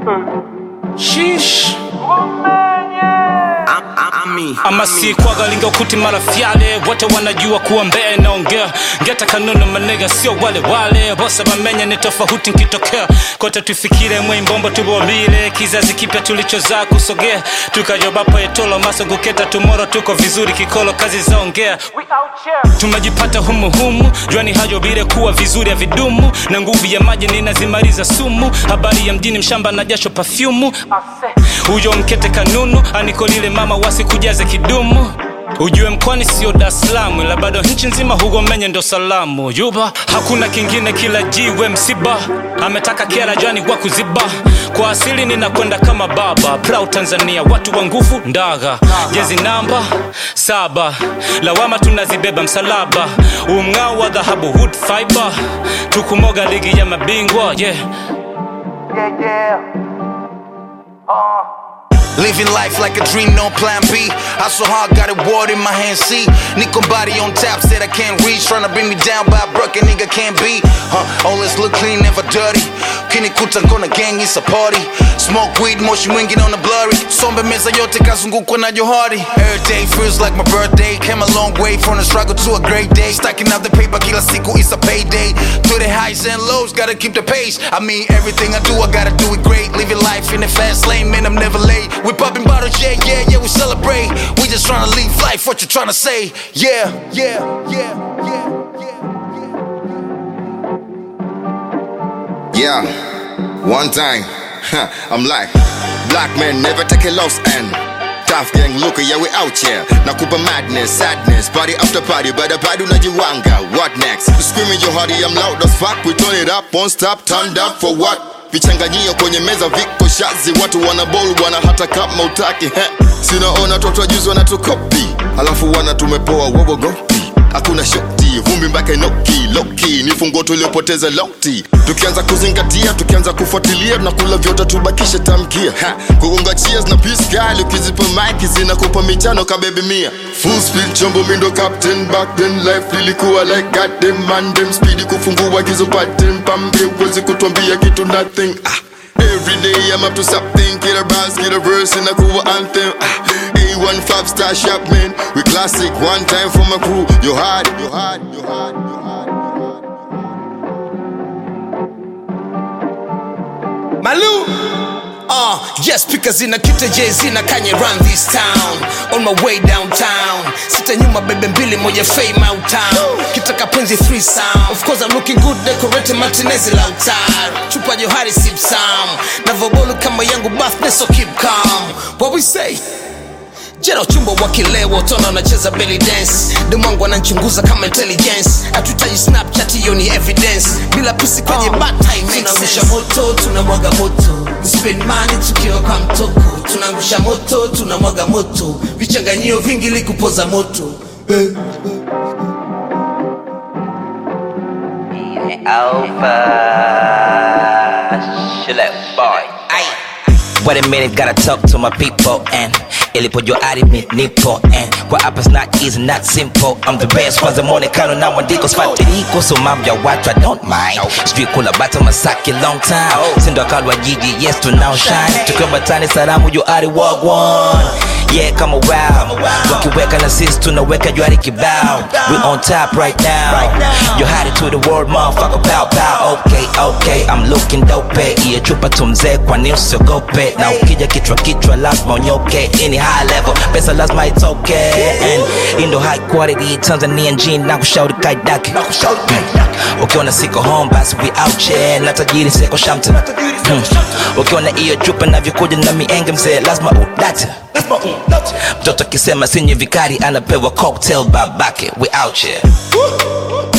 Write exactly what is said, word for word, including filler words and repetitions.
Sheesh. Ama si kwa galinga ukuti marafyale wote wanajua kuwa mbee naongea ngeta kanunu manega sio wale wale bossa bamenya ni tofauti nkitokea kote tufikire mwe mbombo tubomile kizazi kipya tulichozaa kusogea tukajobapo etolo maso guketa tomorrow tuko vizuri kikolo kazi zaongea tumejipata humu humu juani hajo bile kuwa vizuri ya vidumu na nguvu ya maji ninazimaliza sumu habari ya mjini mshamba na jasho perfume ujo mkete kanunu anikolile mama wasi kujaze kidumu ujue mkwani sio Dar es Salaam ila bado nchi nzima hugo menye ndo salamu yuba hakuna kingine kila jiwe msiba ametaka kera jani kwa kuziba kwa asili ninakwenda kama baba proud Tanzania watu wa nguvu ndaga jezi namba saba lawama tunazibeba msalaba umngao wa dhahabu wood fiber tukumoga ligi ya mabingwa yeah yeah yeah uh living life like a dream, no plan B. Hustle hard, got a word in my hand, see. Nico body on tap, said I can't reach. Tryna bring me down by a broken nigga can't be. Huh, all this look clean, never dirty. Kini kuta gonna gang, it's a party. Smoke weed, motion winging on the blurry. Sombe meza yote kazungukwa na johari. Every day feels like my birthday. Came a long way from the struggle to a great day. Stacking up the paper, kila siku, it's a payday. To the highs and lows, gotta keep the pace. I mean, everything I do, I gotta do it great. Living life in the fast lane, man, I'm never late. We popping bottles, yeah, yeah, yeah, we celebrate. We just tryna live life, what you tryna say? Yeah, yeah, yeah, yeah, yeah, yeah. One time, huh, I'm like, black men never take a loss and tough gang, look, yeah, we out here. Nakupa madness, sadness, party after party, but the party unajiwanga. What next? Screaming your hardy, I'm loud as fuck. We turn it up, won't stop, turned up for what? Vichanganyio kwenye meza viko shazi. Watu wana ball wana hata kama utaki. Sinaona toto juzi wana tukopi, alafu wana tumepoa wowo gopi. Hakuna shokti, vumbi mbaka inoki, loki. Nifungo tuliopoteza lokti. Tukianza kuzingatia, tukianza kufuatilia, tunakula vyote tubakishe tamkia. Kugonga cheers na peace kali, ukizipa mic zinakupa michano ka baby mia. Full speed chombo mindo captain, back then life lilikuwa like goddamn man. Them speedy kufungua gizo pattern, pambe uwezi kutuambia kitu nothing. Ah. Every day I'm up to something, get a bars, get a verse in a cool anthem. Ah. A one five star shop man, we classic, one time for my crew. You hard, you hard, you hard, you hard, you hard. Malu! Uh, yes, because in a kita Jay-Z na Kanye run this town. On my way downtown, sita nyuma bebe mbili moja fame out town. Kitaka penzi three sound. Of course I'm looking good, decorated Martinez lautar. Chupa johari sip sam. Navobolu kama yangu birthday, so keep calm. What we say? Jero chumba wakilewa, tona unacheza belly dance. Demangu ananchunguza kama intelligence. Atutaji Snapchat, hiyo ni evidence. Bila pusi kwenye bad time makes sense. Tunangusha moto, tunamwaga moto. We spend money tukiwa kwa mtoko. Tunangusha moto, tunamwaga moto. Vichanganyio vingi li kupoza moto. Alpha Shillep boy. Wait a minute, gotta talk to my people and ilipojua arimi nipo and kwa hapa it's not easy, not simple. I'm the best, kwanza monekano na wandiko smatiriko. So mabya watu I don't mind. Street kula bata masaki long time. Sindo akalwa jiji, yes to now shine. Tukiwa batani salamu jo ari walk one. Yeah, come a wow. Wakiweka na sisi tunaweka juari kibao. We on top right now. You hide it to the world, motherfucker, pow pow. Okay, okay, I'm looking dope. Iye chupa tumze kwa ni usiogope. Na ukija kichwa kichwa lazima unyoke. Any high level, pesa lazima it's okay. And indo high quality, Tanzanian gene na kushauri kaidaki. Ukiona siko home basi we out here. Na tajiri seko shamta. hmm. Ukiona iyo chupa na vikuja na mienge mzee lazima udata. Mtoto kisema sinye vikari anapewa cocktail babake. We out here.